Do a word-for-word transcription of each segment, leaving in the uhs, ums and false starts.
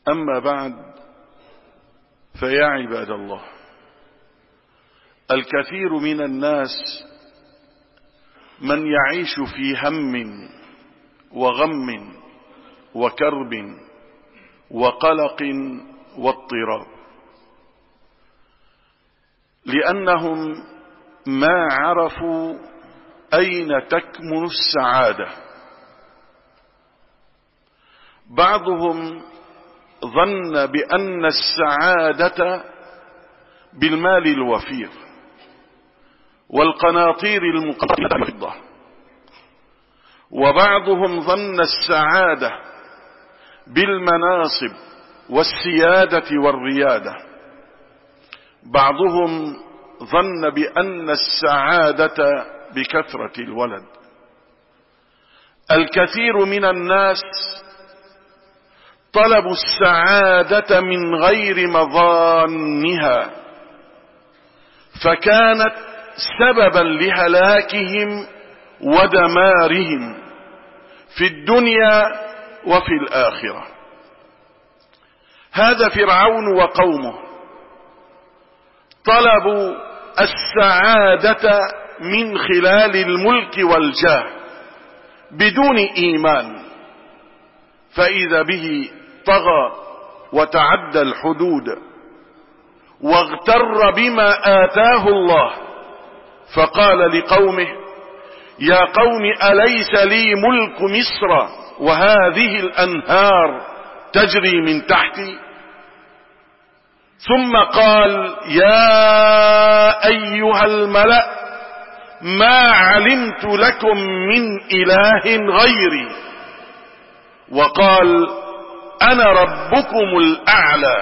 أما بعد، فيا عباد الله، الكثير من الناس من يعيش في هم وغم وكرب وقلق واضطراب، لأنهم ما عرفوا أين تكمن السعادة. بعضهم ظن بأن السعادة بالمال الوفير والقناطير المقنطرة، وبعضهم ظن السعادة بالمناصب والسيادة والريادة، بعضهم ظن بأن السعادة بكثرة الولد. الكثير من الناس طلبوا السعادة من غير مظانها، فكانت سببا لهلاكهم ودمارهم في الدنيا وفي الآخرة. هذا فرعون وقومه طلبوا السعادة من خلال الملك والجاه بدون إيمان، فإذا به طغى وتعدى الحدود واغتر بما آتاه الله، فقال لقومه: يا قوم أليس لي ملك مصر وهذه الأنهار تجري من تحتي؟ ثم قال: يا أيها الملأ ما علمت لكم من إله غيري، وقال: أنا ربكم الأعلى.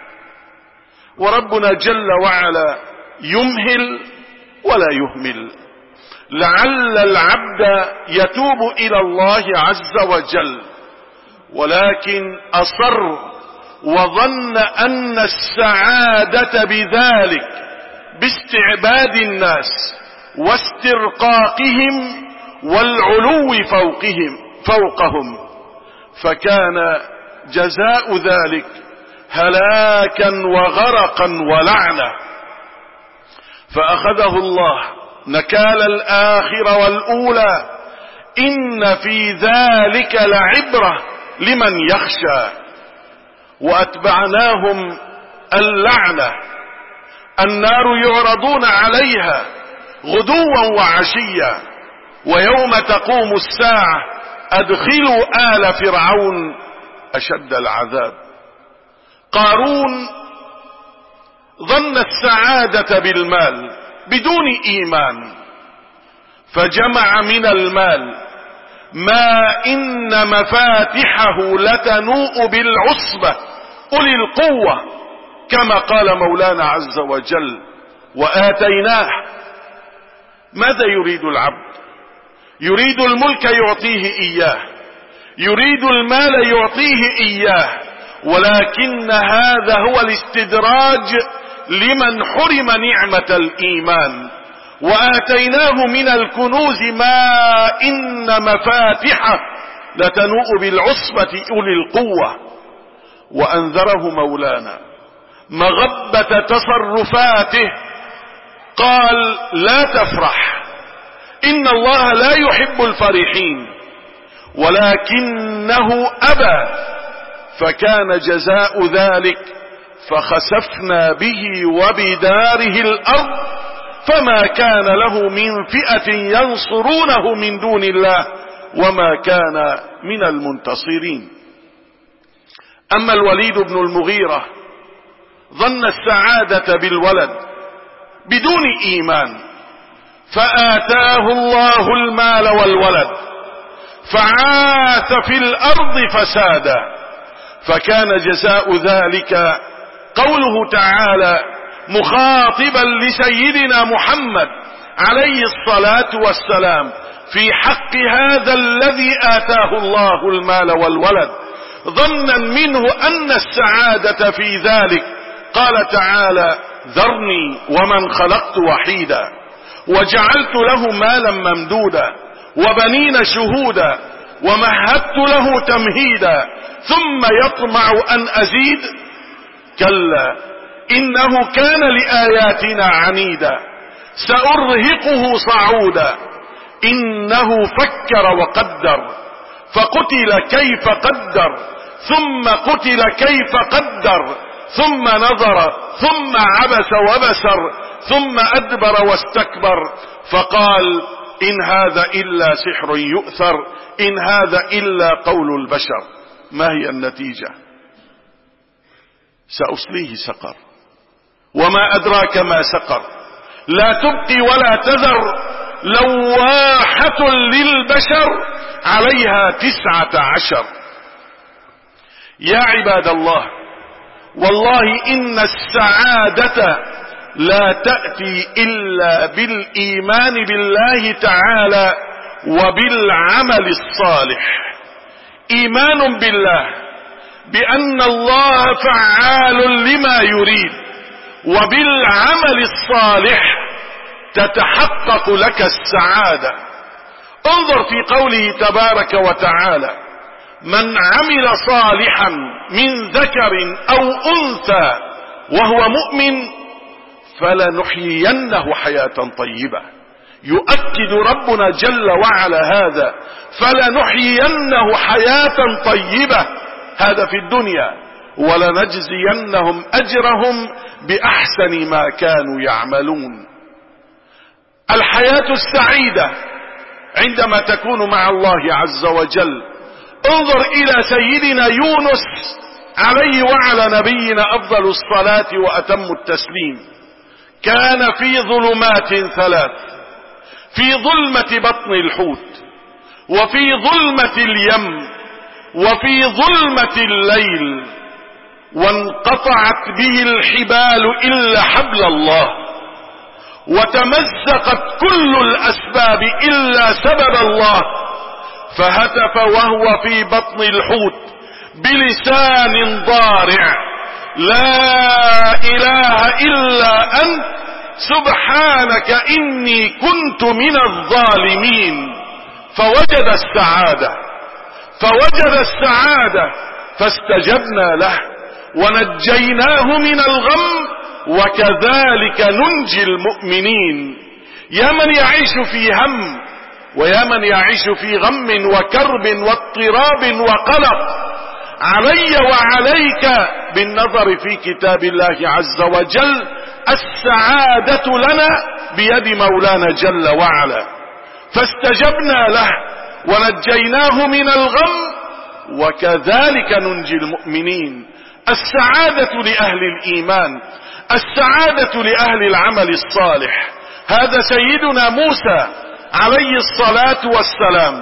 وربنا جل وعلا يمهل ولا يهمل، لعل العبد يتوب إلى الله عز وجل، ولكن أصر وظن أن السعادة بذلك باستعباد الناس واسترقاقهم والعلو فوقهم فوقهم، فكان جزاء ذلك هلاكا وغرقا ولعنة. فأخذه الله نكال الآخرة والأولى، إن في ذلك لعبرة لمن يخشى. وأتبعناهم اللعنة، النار يعرضون عليها غدوا وعشيا، ويوم تقوم الساعة أدخلوا آل فرعون أشد العذاب. قارون ظن السعادة بالمال بدون إيمان، فجمع من المال ما إن مفاتحه لتنوء بالعصبة أولي القوة، كما قال مولانا عز وجل: وآتيناه. ماذا يريد العبد؟ يريد الملك يعطيه إياه، يريد المال يعطيه إياه، ولكن هذا هو الاستدراج لمن حرم نعمة الإيمان. وآتيناه من الكنوز ما إن مفاتحه لتنوء بالعصبة أولي القوة. وأنذره مولانا مغبة تصرفاته، قال: لا تفرح، إن الله لا يحب الفرحين، ولكنه أبى، فكان جزاء ذلك فخسفنا به وبداره الأرض، فما كان له من فئة ينصرونه من دون الله وما كان من المنتصرين. أما الوليد بن المغيرة ظن السعادة بالولد بدون إيمان، فآتاه الله المال والولد فعاث في الأرض فسادا، فكان جزاء ذلك قوله تعالى مخاطبا لسيدنا محمد عليه الصلاة والسلام في حق هذا الذي آتاه الله المال والولد، ظنا منه أن السعادة في ذلك. قال تعالى: ذرني ومن خلقت وحيدا وجعلت له مالا ممدودا وبنين شهودا ومهدت له تمهيدا ثم يطمع أن أزيد؟ كلا إنه كان لآياتنا عنيدا سأرهقه صعودا إنه فكر وقدر فقتل كيف قدر ثم قتل كيف قدر ثم نظر ثم عبس وبسر ثم أدبر واستكبر فقال إن هذا إلا سحر يؤثر إن هذا إلا قول البشر. ما هي النتيجة؟ سأصليه سقر وما أدراك ما سقر لا تبقي ولا تذر لواحة للبشر عليها تسعة عشر. يا عباد الله، والله إن السعادة لا تأتي إلا بالإيمان بالله تعالى وبالعمل الصالح. إيمان بالله بأن الله فعال لما يريد، وبالعمل الصالح تتحقق لك السعادة. انظر في قوله تبارك وتعالى: من عمل صالحا من ذكر أو أنثى وهو مؤمن فلنحيينه حياة طيبة. يؤكد ربنا جل وعلا هذا، فلنحيينه حياة طيبة، هذا في الدنيا، ولنجزينهم أجرهم بأحسن ما كانوا يعملون. الحياة السعيدة عندما تكون مع الله عز وجل. انظر إلى سيدنا يونس عليه وعلى نبينا أفضل الصلاة وأتم التسليم. كان في ظلمات ثلاث: في ظلمة بطن الحوت، وفي ظلمة اليم، وفي ظلمة الليل، وانقطعت به الحبال إلا حبل الله، وتمزقت كل الأسباب إلا سبب الله، فهتف وهو في بطن الحوت بلسان ضارع: لا إله إلا أنت سبحانك إني كنت من الظالمين. فوجد السعادة فوجد السعادة فاستجبنا له ونجيناه من الغم وكذلك ننجي المؤمنين. يا من يعيش في هم، ويا من يعيش في غم وكرب واضطراب وقلق، علي وعليك بالنظر في كتاب الله عز وجل. السعادة لنا بيد مولانا جل وعلا، فاستجبنا له ونجيناه من الغم وكذلك ننجي المؤمنين. السعادة لأهل الإيمان، السعادة لأهل العمل الصالح. هذا سيدنا موسى عليه الصلاة والسلام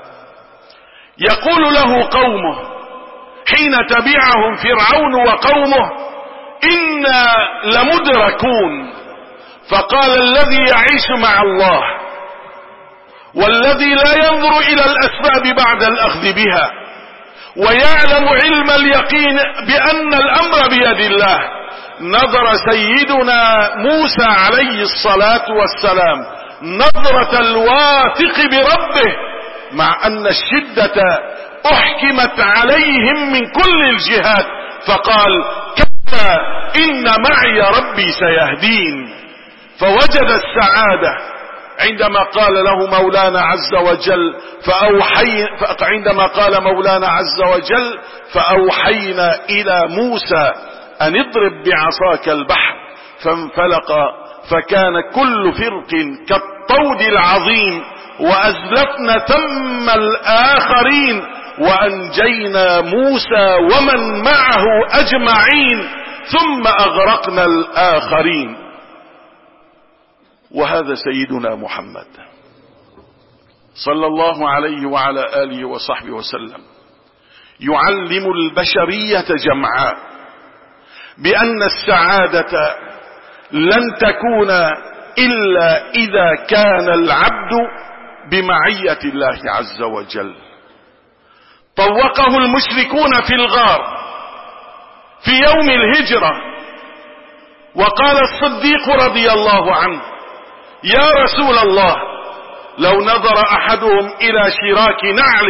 يقول له قومه حين تبعهم فرعون وقومه: إنا لمدركون. فقال: الذي يعيش مع الله والذي لا ينظر إلى الأسباب بعد الأخذ بها ويعلم علم اليقين بأن الأمر بيد الله، نظر سيدنا موسى عليه الصلاة والسلام نظرة الواثق بربه، مع أن الشدة أحكمت عليهم من كل الجهات، فقال: كلا إن معي ربي سيهدين. فوجد السعادة عندما قال له مولانا عز وجل فأوحي عندما قال مولانا عز وجل فأوحينا إلى موسى أن اضرب بعصاك البحر فانفلق فكان كل فرق كالطود العظيم وأزلفنا ثم الآخرين وأنجينا موسى ومن معه أجمعين ثم أغرقنا الآخرين. وهذا سيدنا محمد صلى الله عليه وعلى آله وصحبه وسلم يعلم البشرية جمعاء بأن السعادة لن تكون إلا إذا كان العبد بمعية الله عز وجل. طوقه المشركون في الغار في يوم الهجرة، وقال الصديق رضي الله عنه: يا رسول الله، لو نظر أحدهم إلى شراك نعله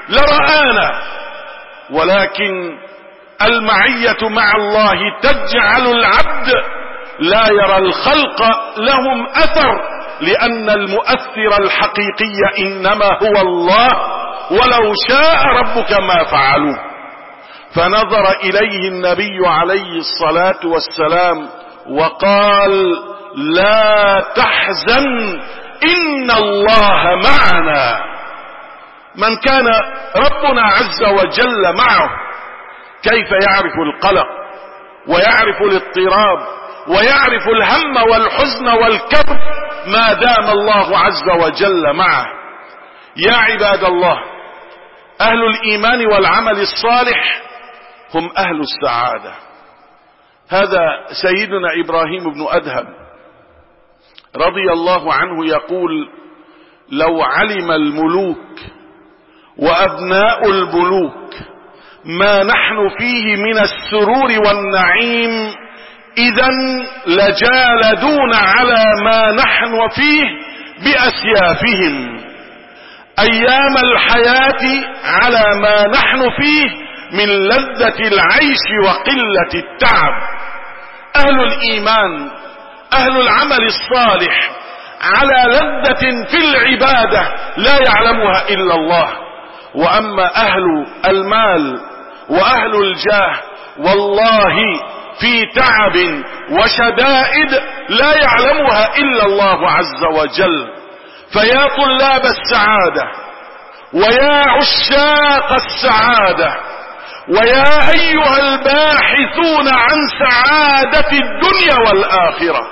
لرآنا، ولكن المعية مع الله تجعل العبد لا يرى الخلق لهم أثر، لأن المؤثر الحقيقي إنما هو الله، ولو شاء ربك ما فعلوا. فنظر إليه النبي عليه الصلاة والسلام وقال: لا تحزن إن الله معنا. من كان ربنا عز وجل معه كيف يعرف القلق ويعرف الاضطراب ويعرف الهم والحزن والكرب ما دام الله عز وجل معه؟ يا عباد الله، أهل الإيمان والعمل الصالح هم أهل السعادة. هذا سيدنا إبراهيم بن أدهم رضي الله عنه يقول: لو علم الملوك وأبناء الملوك ما نحن فيه من السرور والنعيم إذن لجالدون على ما نحن فيه بأسيافهم. أيام الحياة على ما نحن فيه من لذة العيش وقلة التعب. أهل الإيمان أهل العمل الصالح على لذة في العبادة لا يعلمها إلا الله. وأما أهل المال وأهل الجاه والله في تعب وشدائد لا يعلمها إلا الله عز وجل. فيا طلاب السعادة ويا عشاق السعادة ويا أيها الباحثون عن سعادة الدنيا والآخرة،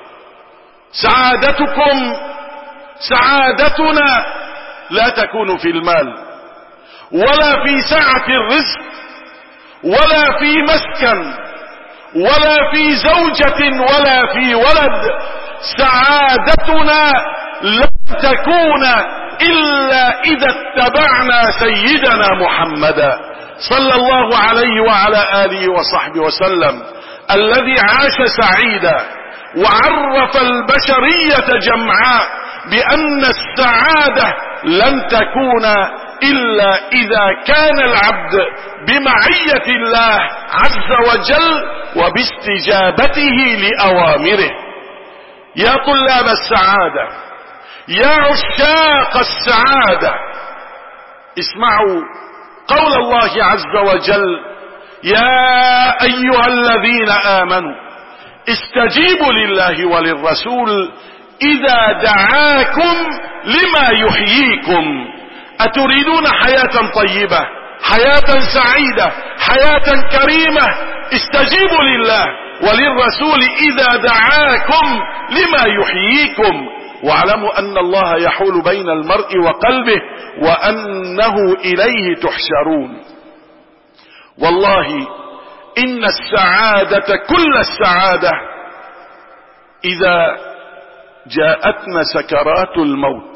سعادتكم سعادتنا لا تكون في المال ولا في سعة الرزق ولا في مسكن ولا في زوجة ولا في ولد. سعادتنا لن تكون إلا إذا اتبعنا سيدنا محمدا صلى الله عليه وعلى آله وصحبه وسلم، الذي عاش سعيدا وعرف البشرية جمعاء بأن السعادة لن تكون إلا إذا كان العبد بمعية الله عز وجل وباستجابته لأوامره. يا طلاب السعادة يا عشاق السعادة، اسمعوا قول الله عز وجل: يا أيها الذين آمنوا استجيبوا لله وللرسول إذا دعاكم لما يحييكم. أتريدون حياة طيبة، حياة سعيدة، حياة كريمة؟ استجيبوا لله وللرسول إذا دعاكم لما يحييكم، واعلموا أن الله يحول بين المرء وقلبه وأنه إليه تحشرون. والله إن السعادة كل السعادة إذا جاءتنا سكرات الموت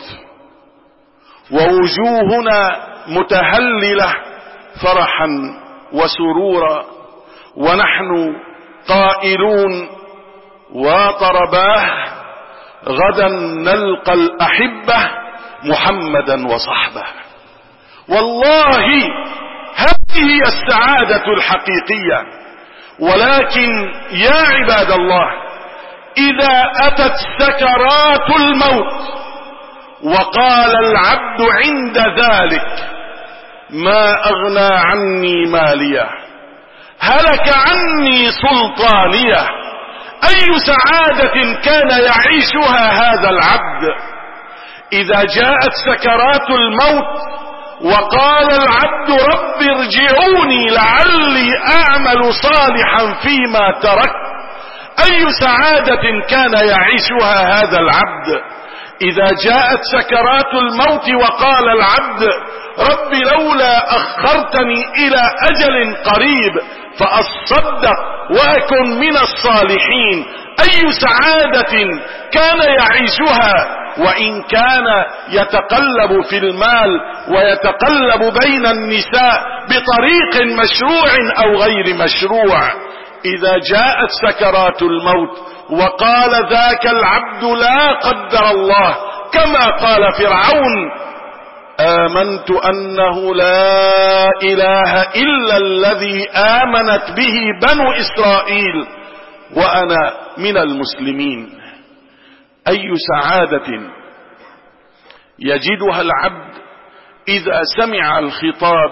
ووجوهنا متهللة فرحا وسرورا ونحن قائلون: وطرباه غدا نلقى الأحبة محمدا وصحبه. والله هذه هي السعادة الحقيقية. ولكن يا عباد الله، إذا أتت سكرات الموت وقال العبد عند ذلك: ما أغنى عني مالية، هلك عني سلطانية، أي سعادة كان يعيشها هذا العبد؟ إذا جاءت سكرات الموت وقال العبد: رب ارجعوني لعلي أعمل صالحا فيما تركت، أي سعادة كان يعيشها هذا العبد؟ إذا جاءت سكرات الموت وقال العبد: رب لولا أخرتني إلى أجل قريب فأصدق وأكن من الصالحين، أي سعادة كان يعيشها؟ وإن كان يتقلب في المال ويتقلب بين النساء بطريق مشروع أو غير مشروع، إذا جاءت سكرات الموت وقال ذاك العبد: لا قدر الله، كما قال فرعون: آمنت أنه لا إله إلا الذي آمنت به بنو إسرائيل وأنا من المسلمين. أي سعادة يجدها العبد إذا سمع الخطاب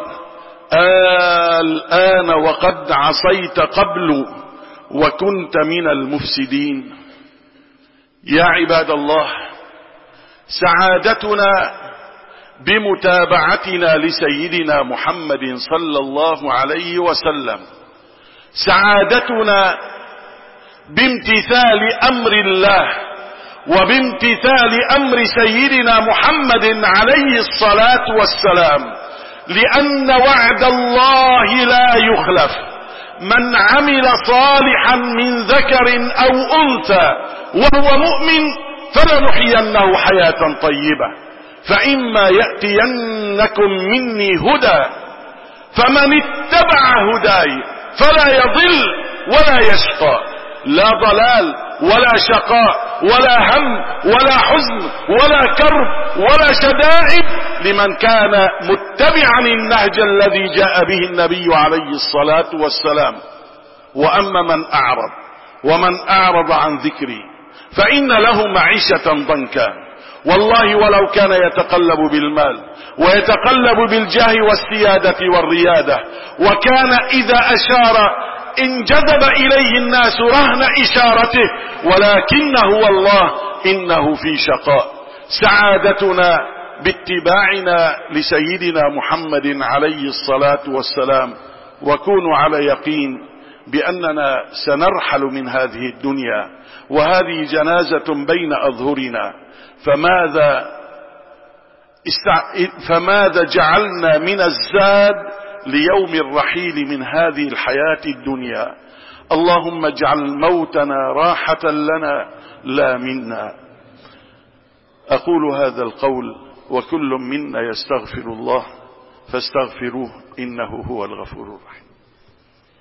الآن وقد عصيت قبل وكنت من المفسدين. يا عباد الله، سعادتنا بمتابعتنا لسيدنا محمد صلى الله عليه وسلم، سعادتنا بامتثال أمر الله وبامتثال أمر سيدنا محمد عليه الصلاة والسلام، لأن وعد الله لا يخلف. من عمل صالحا من ذكر أو أنثى وهو مؤمن فلنحيينه حياة طيبة، فإما يأتينكم مني هدى فمن اتبع هداي فلا يضل ولا يشقى. لا ضلال ولا شقاء ولا هم ولا حزن ولا كرب ولا شدائد لمن كان متبعا النهج الذي جاء به النبي عليه الصلاة والسلام. وأما من أعرض ومن أعرض عن ذكري فإن له معيشة ضنكا. والله ولو كان يتقلب بالمال ويتقلب بالجاه والسيادة والريادة، وكان إذا أشار انجذب إليه الناس رهن إشارته، ولكنه والله إنه في شقاء. سعادتنا باتباعنا لسيدنا محمد عليه الصلاة والسلام، وكونوا على يقين بأننا سنرحل من هذه الدنيا وهذه جنازة بين أظهرنا، فماذا فماذا جعلنا من الزاد ليوم الرحيل من هذه الحياة الدنيا؟ اللهم اجعل موتنا راحة لنا لا منا. أقول هذا القول وكل منا يستغفر الله فاستغفروه إنه هو الغفور الرحيم.